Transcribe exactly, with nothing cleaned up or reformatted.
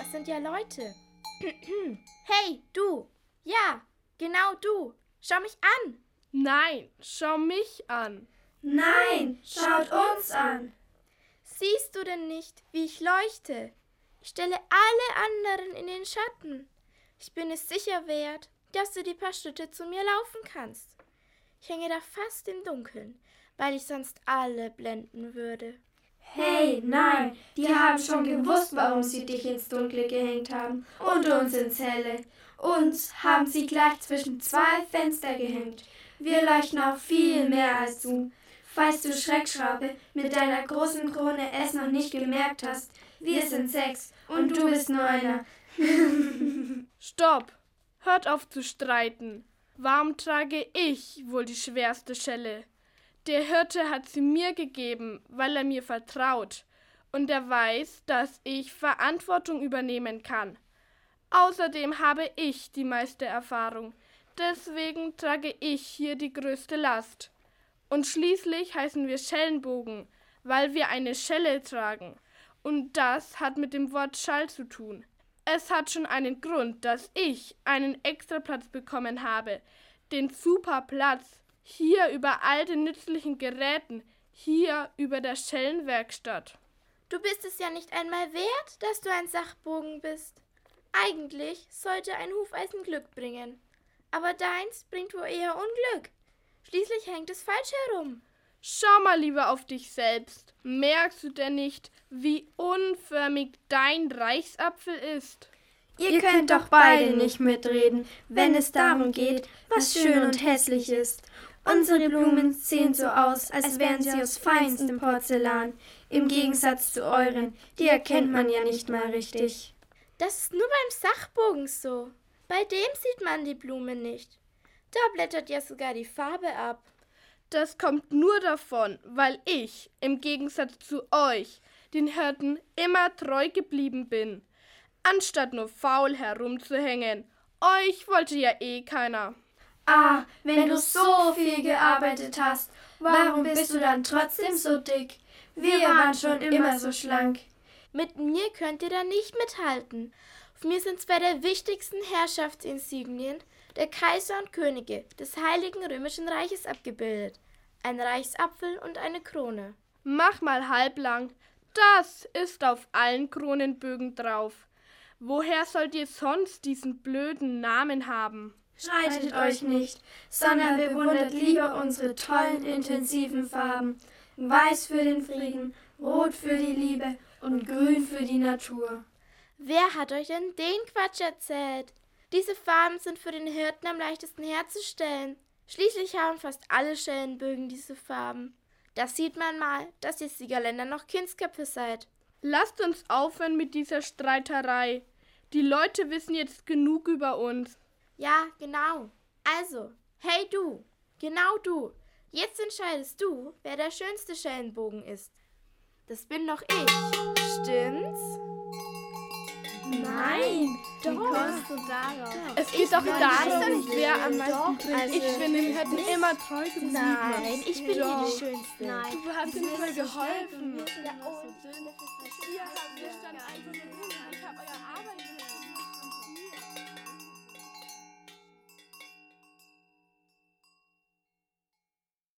das sind ja Leute. Hey, du. Ja, genau du. Schau mich an. Nein, schau mich an. Nein, schaut uns an. Siehst du denn nicht, wie ich leuchte? Ich stelle alle anderen in den Schatten. Ich bin es sicher wert, dass du die paar Schritte zu mir laufen kannst. Ich hänge da fast im Dunkeln, weil ich sonst alle blenden würde. Hey, nein, die haben schon gewusst, warum sie dich ins Dunkle gehängt haben und uns ins Helle. Uns haben sie gleich zwischen zwei Fenster gehängt. Wir leuchten auch viel mehr als du. Falls du, Schreckschraube, mit deiner großen Krone es noch nicht gemerkt hast, wir sind sechs und du bist nur einer. Stopp! Hört auf zu streiten. Warum trage ich wohl die schwerste Schelle? Der Hirte hat sie mir gegeben, weil er mir vertraut und er weiß, dass ich Verantwortung übernehmen kann. Außerdem habe ich die meiste Erfahrung, deswegen trage ich hier die größte Last. Und schließlich heißen wir Schellenbogen, weil wir eine Schelle tragen. Und das hat mit dem Wort Schall zu tun. Es hat schon einen Grund, dass ich einen Extraplatz bekommen habe. Den Superplatz. Hier über all den nützlichen Geräten. Hier über der Schellenwerkstatt. Du bist es ja nicht einmal wert, dass du ein Sachbogen bist. Eigentlich sollte ein Hufeisen Glück bringen. Aber deins bringt wohl eher Unglück. Schließlich hängt es falsch herum. Schau mal lieber auf dich selbst. Merkst du denn nicht, wie unförmig dein Reichsapfel ist? Ihr könnt doch beide nicht mitreden, wenn es darum geht, was schön und hässlich ist. Unsere Blumen sehen so aus, als wären sie aus feinstem Porzellan. Im Gegensatz zu euren, die erkennt man ja nicht mal richtig. Das ist nur beim Sachbogen so. Bei dem sieht man die Blume nicht. Da blättert ja sogar die Farbe ab. Das kommt nur davon, weil ich, im Gegensatz zu euch, den Hirten immer treu geblieben bin. Anstatt nur faul herumzuhängen. Euch wollte ja eh keiner. Ah, wenn du so viel gearbeitet hast, warum bist du dann trotzdem so dick? Wir waren schon immer so schlank. Mit mir könnt ihr da nicht mithalten. Auf mir sind zwei der wichtigsten Herrschaftsinsignien der Kaiser und Könige des Heiligen Römischen Reiches abgebildet. Ein Reichsapfel und eine Krone. Mach mal halblang. Das ist auf allen Kronenbögen drauf. Woher sollt ihr sonst diesen blöden Namen haben? Streitet euch nicht, sondern bewundert lieber unsere tollen, intensiven Farben. Weiß für den Frieden, rot für die Liebe und grün für die Natur. Wer hat euch denn den Quatsch erzählt? Diese Farben sind für den Hirten am leichtesten herzustellen. Schließlich haben fast alle Schellenbögen diese Farben. Da sieht man mal, dass ihr Siegerländer noch Kindsköpfe seid. Lasst uns aufhören mit dieser Streiterei. Die Leute wissen jetzt genug über uns. Ja, genau. Also, hey du, genau du. Jetzt entscheidest du, wer der schönste Schellenbogen ist. Das bin doch ich. Stimmt's? Nein, doch. Wie kommst du darauf? Es geht doch darum, wer am meisten bringt. Also, ich bin dem Hirten immer treu geblieben. Nein, ich bin Doch. hier die Schönste. Nein. Du hast mir voll geholfen. Ja, oh. Ihr habt mir stand einfach nur, ich hab euer